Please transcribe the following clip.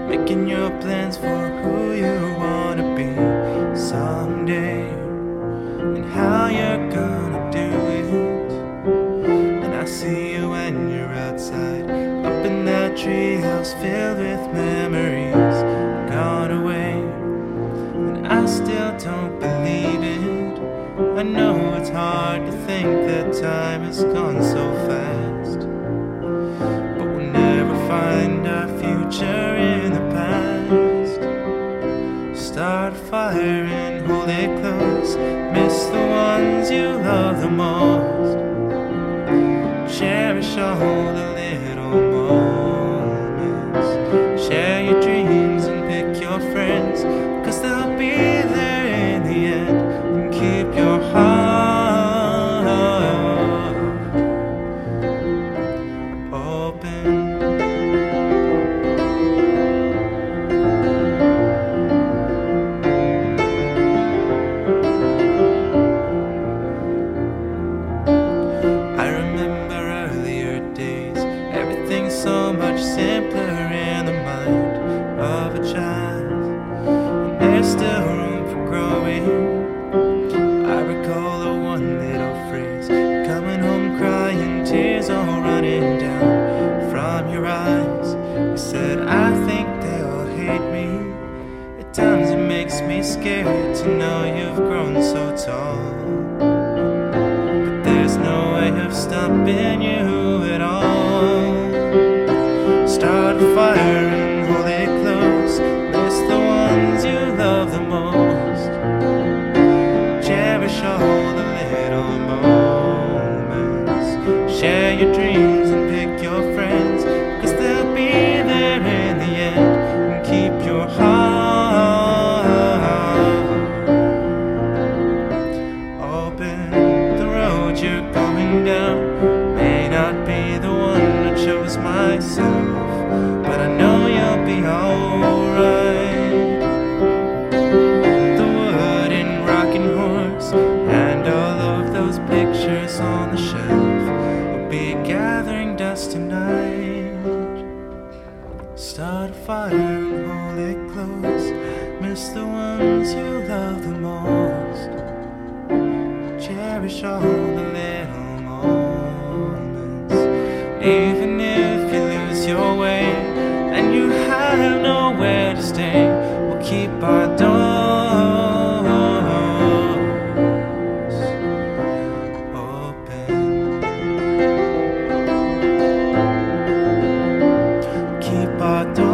making your plans for who you wanna be someday, and how you're gonna do it. And I see you when you're outside, up in that treehouse filled with memories, gone away, and I still don't believe it. I know it's hard to think that time has gone so fast, but we'll never find our future in the past. Start a fire and hold it close, miss the ones you love the most. Cherish all the little moments, share your dreams and pick your friends, 'cause they'll be there in the end. And keep your heart open. I remember earlier days, everything's so much simpler in the mind of a child, and there's still room for growing. I recall the one little phrase, coming home crying, tears all running down from your eyes. You said, I think they all hate me. At times it makes me scared to know you've grown so tall, but there's no way of stopping you at all. Start a fire and hold it close, miss the ones you love the most. Cherish all the little moments, share your dreams and pick your friends, 'cause they'll be there in the end. And keep your heart open. The road you're going down may not be the one I chose myself, but I know you'll be alright. The wooden rocking horse and all of those pictures on the shelf will be gathering dust tonight. Start a fire and hold it close, miss the ones you love the most. Cherish all the little moments, even if you lose your way and you have nowhere to stay. We'll keep our doors open. Keep our doors